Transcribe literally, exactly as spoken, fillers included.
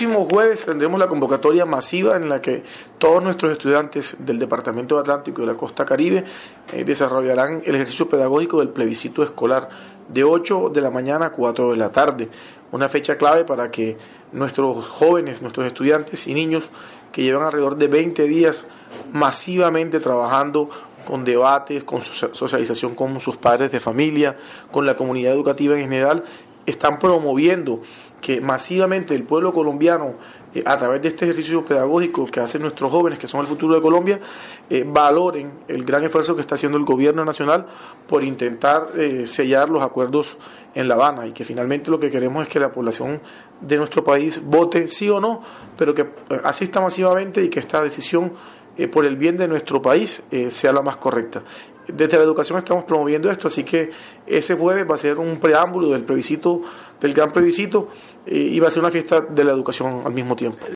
próximo jueves tendremos la convocatoria masiva en la que todos nuestros estudiantes del Departamento Atlántico y de la Costa Caribe eh, desarrollarán el ejercicio pedagógico del plebiscito escolar de ocho de la mañana a cuatro de la tarde. Una fecha clave para que nuestros jóvenes, nuestros estudiantes y niños que llevan alrededor de veinte días masivamente trabajando con debates, con socialización con sus padres de familia, con la comunidad educativa en general, están promoviendo que masivamente el pueblo colombiano, eh, a través de este ejercicio pedagógico que hacen nuestros jóvenes, que son el futuro de Colombia, eh, valoren el gran esfuerzo que está haciendo el gobierno nacional por intentar eh, sellar los acuerdos en La Habana, y que finalmente lo que queremos es que la población de nuestro país vote sí o no, pero que eh, asista masivamente y que esta decisión eh, por el bien de nuestro país eh, sea la más correcta. Desde la educación estamos promoviendo esto, así que ese jueves va a ser un preámbulo del plebiscito, del gran plebiscito, eh, y va a ser una fiesta de la educación al mismo tiempo.